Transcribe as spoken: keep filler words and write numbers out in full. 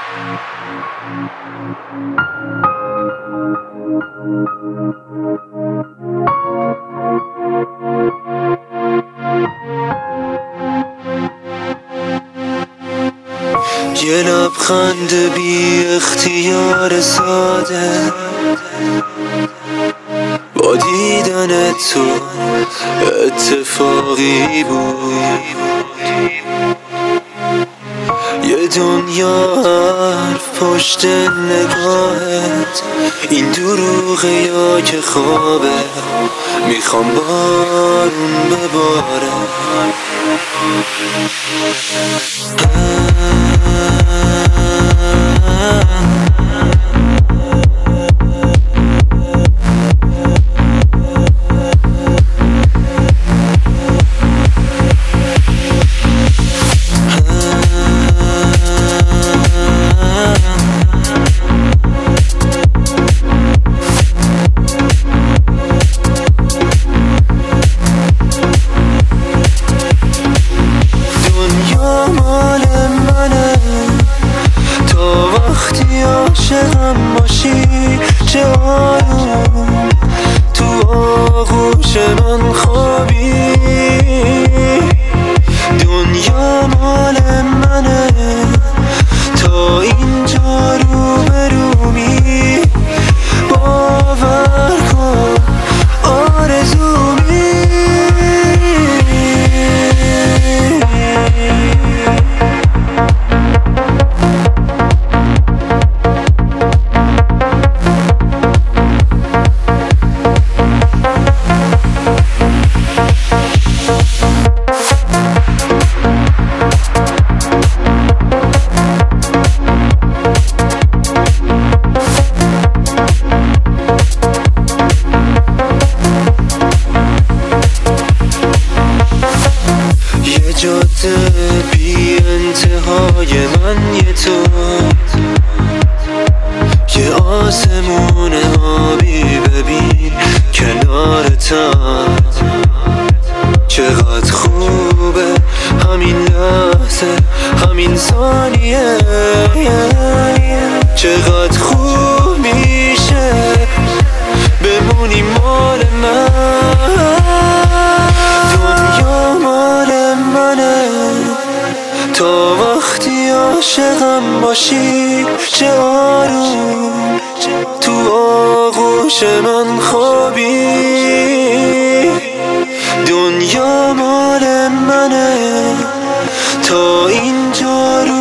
یه لبخند بی اختیار ساده با دیدن تو اتفاقی بود، یه دنیا حرف پشت نگاهت، این دروغه یا که خوابه، میخوام بارون بباره. عاشقم باشی چه آروم تو آغوش من خوابی، دنیا مال منه تا اینجا رو برومی، باور کن آرزومی. جاده بی انتهای من یه تو، یه آسمون آبی ببین کنارتم، چقدر خوبه همین لحظه همین ثانیه، چقدر خوب میشه بمونی مال من، دنیا مال منه تا وقتی عاشقم باشی چه آروم تو آغوش من خوابی، دنیا مال منه تا اینجا رو